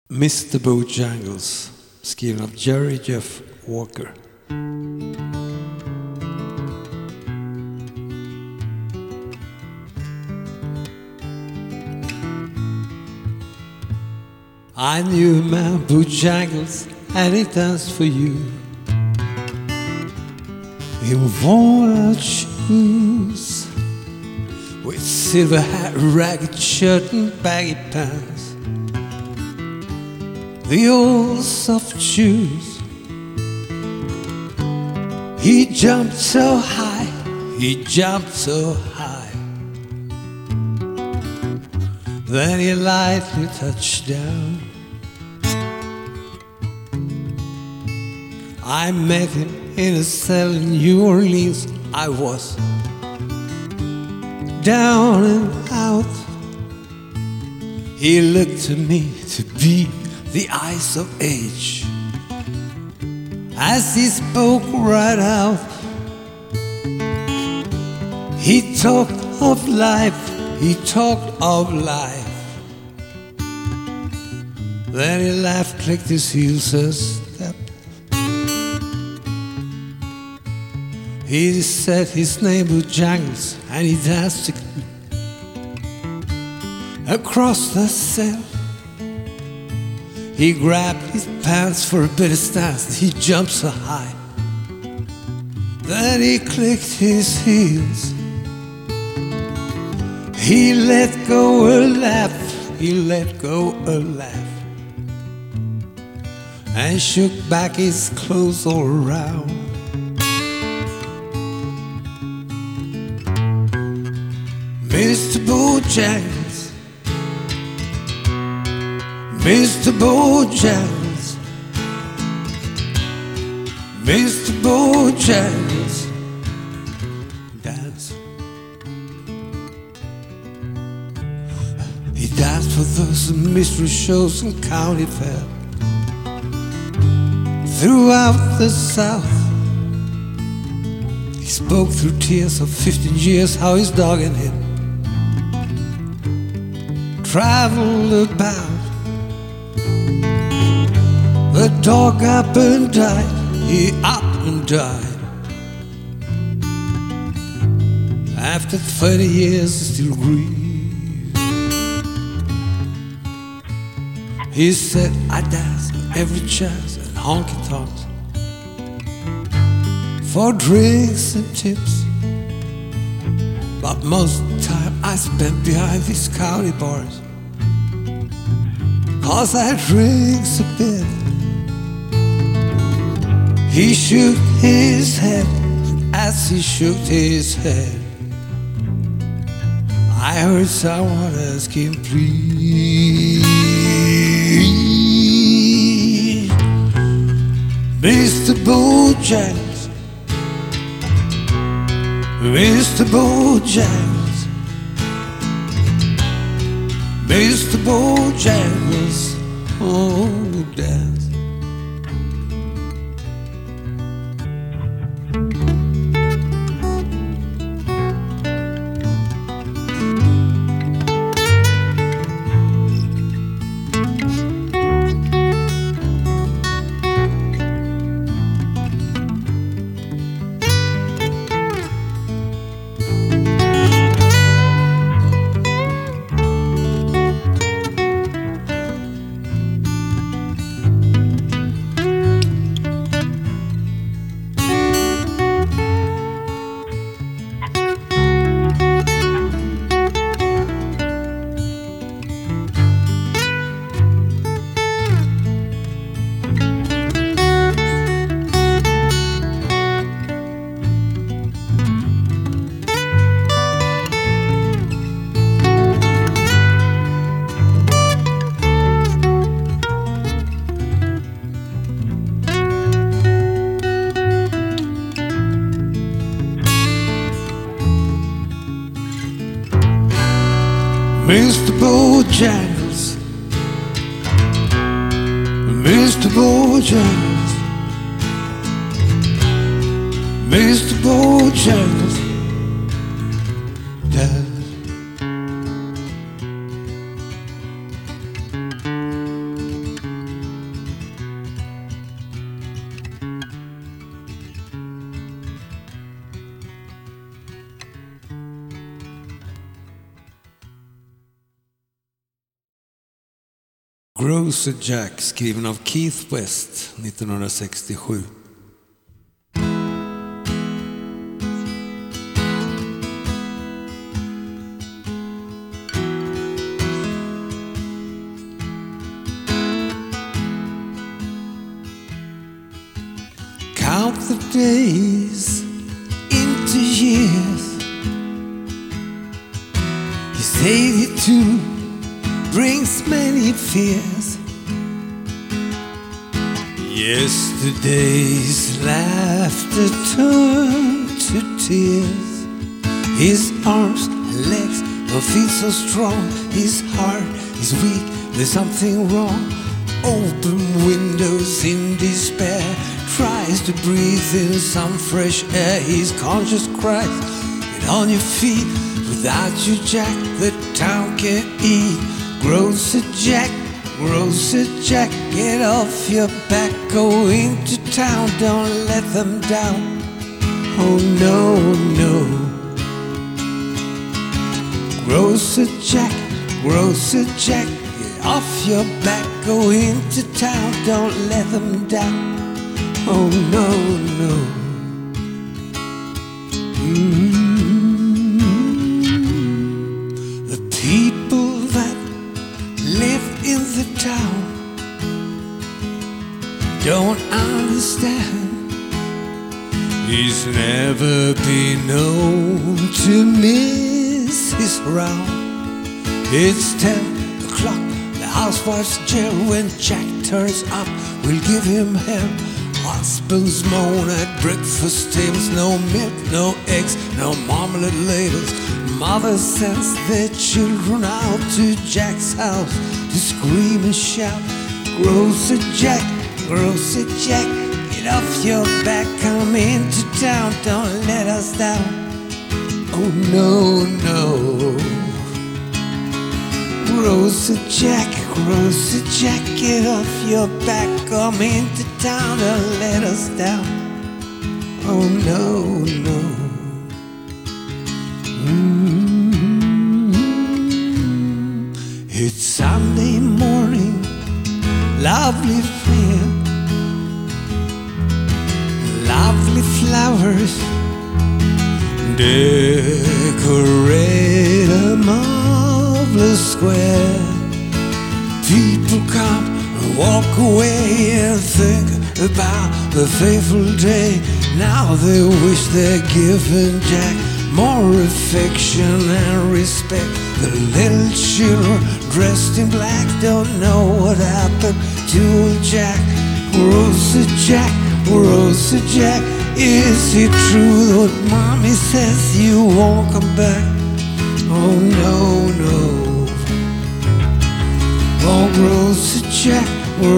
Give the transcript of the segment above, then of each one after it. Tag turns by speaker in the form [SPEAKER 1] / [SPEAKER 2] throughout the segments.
[SPEAKER 1] Mr. Bojangles, skriven av Jerry Jeff Walker. I knew a man, Bojangles, and he danced for you. He wore out shoes with silver hat, ragged shirt and baggy pants. The old soft shoes. He jumped so high, he jumped so high. Then he lightly touched down. I met him in a cell in New Orleans. I was down and out. He looked to me to be the eyes of age as he spoke right out. He talked of life, he talked of life. Then he laughed, clicked his heels a step. He said his name was Bojangles, and he danced across the cell. He grabbed his pants for a bit of stance. He jumped so high. Then he clicked his heels. He let go a laugh. He let go a laugh and shook back his clothes all around. Mr. Bojangles, Mr. Bojangles, Mr. Bojangles, dance. He danced for those mystery shows and county fair throughout the South. He spoke through tears of 15 years how his dog and him traveled about. The dog up and died, he up and died. After 30 years he still grieved. He said, I dance every chance and honky-tonks for drinks and tips, but most of the time I spent behind these county bars, 'cause I drinks a bit. He shook his head, and as he shook his head, I heard someone ask him, please, Mr. Bojangles, Mr. Bojangles, Mr. Bojangles, oh, dance. Mr. Bojangles, Mr. Bojangles, Mr. Bojangles, dance. Grocer Jack, skriven av Keith West 1967. Count the days into years. You say it too brings many fears. Yesterday's laughter turned to tears. His arms and legs don't feel so strong. His heart is weak, there's something wrong. Open windows in despair, tries to breathe in some fresh air. His conscience cries, get on your feet. Without you, Jack, the town can't eat. Grocer Jack, get off your back, go into town, don't let them down. Oh no, no. Grocer Jack, get off your back, go into town, don't let them down. Oh no, no. The people that live in the town don't understand. He's never been known to miss his round. It's 10 o'clock, the housewife's jail. When Jack turns up, we'll give him hell. Husbands moan at breakfast tables. No milk, no eggs, no marmalade ladles. Mothers sends their children out to Jack's house to scream and shout. Grocer Jack, get off your back, come into town, don't let us down. Oh no, no. Grocer Jack, get off your back, come into town, don't let us down. Oh no, no. It's Sunday morning, lovely fair, lovely flowers decorate a marvelous square. People come and walk away and think about the fateful day. Now they wish they're giving Jack more affection and respect. The little children dressed in black don't know what happened to Jack. Grocer Jack, is it true that mommy says you won't come back? Oh no, no. Oh, Grocer Jack,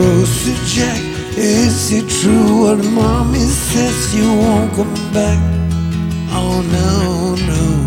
[SPEAKER 1] is it true what mommy says you won't come back? Oh no, no.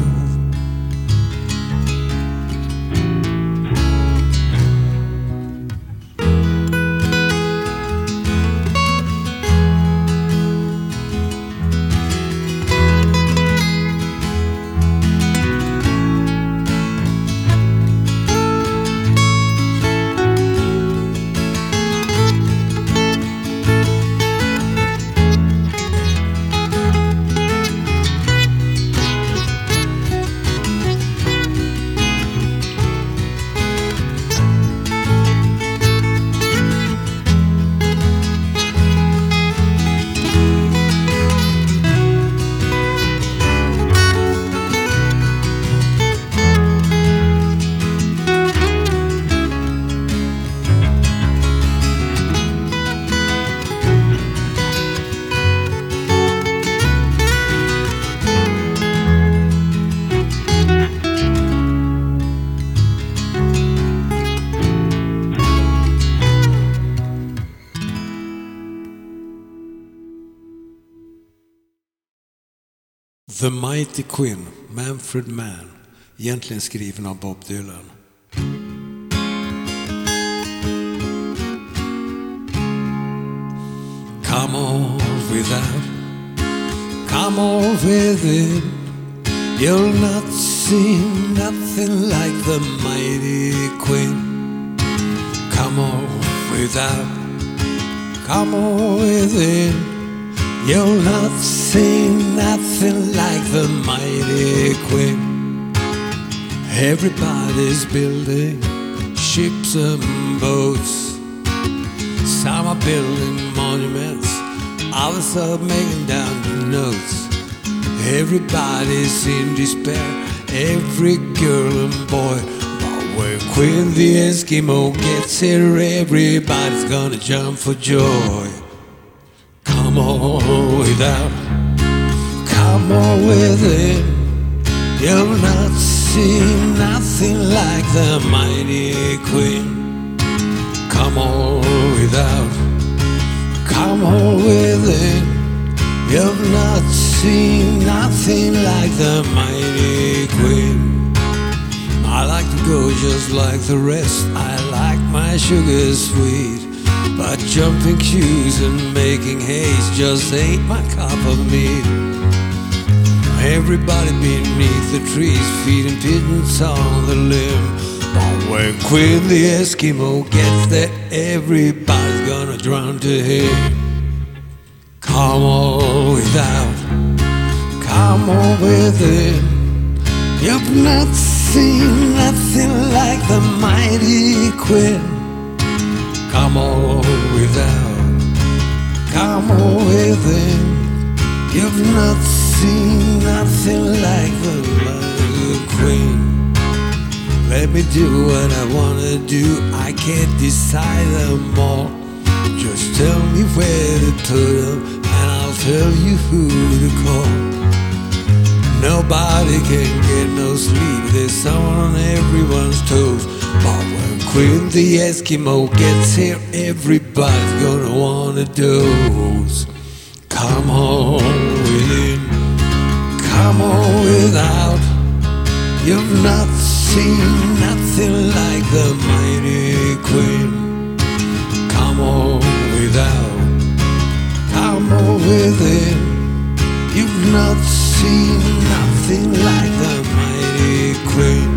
[SPEAKER 1] The Mighty Quinn, Manfred Mann, egentligen skriven av Bob Dylan. Come all without, come all within. You'll not see nothing like the Mighty Quinn. Come on without, come on within. You'll not see nothing like the mighty Queen. Everybody's building ships and boats. Some are building monuments, others are making down the notes. Everybody's in despair, every girl and boy. But when Queen the Eskimo gets here, everybody's gonna jump for joy. Come on without, come on within. You'll not see nothing like the mighty Queen. Come on without, come on within. You've not seen nothing like the mighty Queen. I like to go just like the rest. I like my sugar sweet, but jumping queues and making haste just ain't my cup of meat. Everybody beneath the trees feeding pigeons on the limb. But when Queen the Eskimo gets there, everybody's gonna drown to him. Come on without, come on within. You've not seen nothing like the mighty Queen. Come on without, come on within. You've not seen nothing like the mighty Queen. Let me do what I wanna do, I can't decide them all. Just tell me where to put them, and I'll tell you who to call. Nobody can get no sleep, there's someone on everyone's toes. But when Queen the Eskimo gets here, everybody's gonna wanna doze. Come on within, come on without. You've not seen nothing like the mighty Queen. Come on without, come on within. You've not seen nothing like the mighty Queen.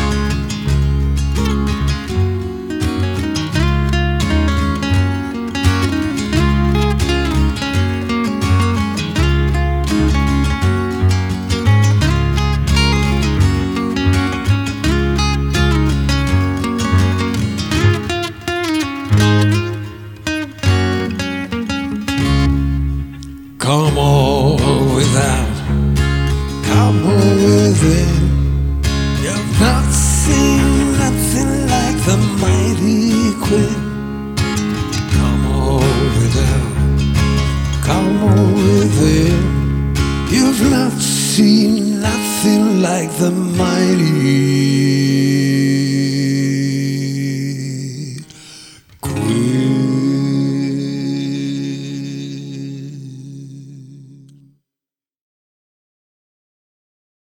[SPEAKER 1] Come on without, come on within. You've not seen nothing like the mighty Queen. Come on without, come on within. You've not seen nothing like the mighty